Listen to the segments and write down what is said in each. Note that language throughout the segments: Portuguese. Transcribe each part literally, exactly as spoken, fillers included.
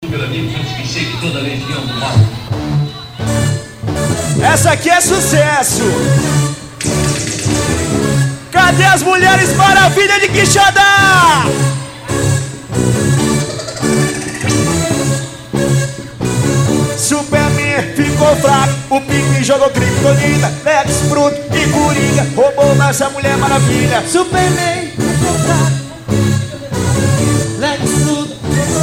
super amigos, eu esqueci que toda legião do mal. Essa aqui é sucesso. Cadê as mulheres maravilha de Quixadá? Superman ficou fraco, o Pink jogou Kryptonita, Lex, Bruto e Coringa roubou nossa Mulher Maravilha. Superman ficou fraco, Lex, Bruto.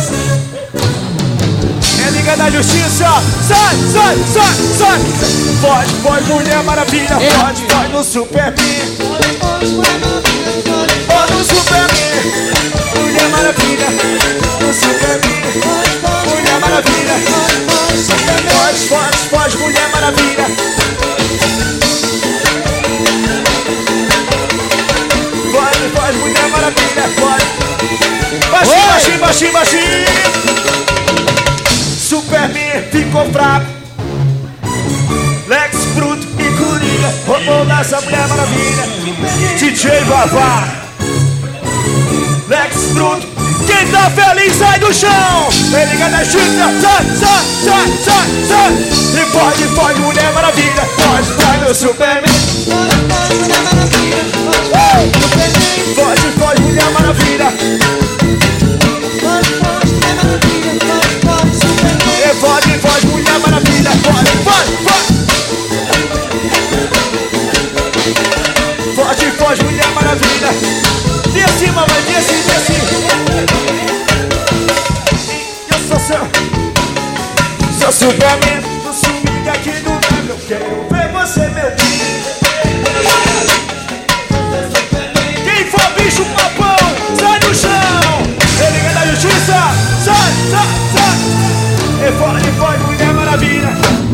É Liga da Justiça, sai, sai, sai, sai. Pode, pode, Mulher Maravilha, pode, pode no Superman. Pode no Superman, Mulher Maravilha, no Superman, Mulher Maravilha. Pode, pode, pode, Mulher Maravilha. Pode, pode, Mulher Maravilha, pode. Baixinho, baixinho, baixinho, baixinho. Superman ficou fraco, Lex, Bruto e Coringa roubou nossa Mulher Maravilha. D J Vavá, Lex, Bruto. Quem tá feliz sai do chão. Vem Liga da Justiça, sai, sai, sai, sai, sai. E pode, pode, Mulher Maravilha, pode, vai no Superman. Pode, pode, Mulher Maravilha. E pode, pode, Mulher Maravilha, pode, pode, pode. Pode, pode, Mulher Maravilha. Desce, mamãe, desce, desce. Eu sou seu, sou Superman, tô subindo aqui do nada. Eu quero ver você, meu filho. Quem for bicho papão, sai do chão. É Liga da Justiça, sai, sai, sai. E pode, pode, Mulher Maravilha.